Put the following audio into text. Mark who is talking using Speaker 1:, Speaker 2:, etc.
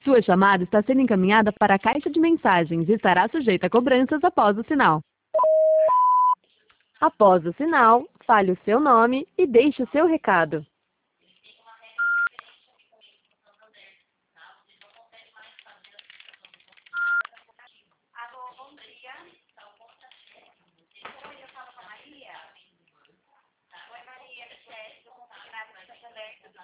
Speaker 1: Sua chamada está sendo encaminhada para a caixa de mensagens e estará sujeita a cobranças após o sinal. Após o sinal, fale o seu nome e deixe o seu recado.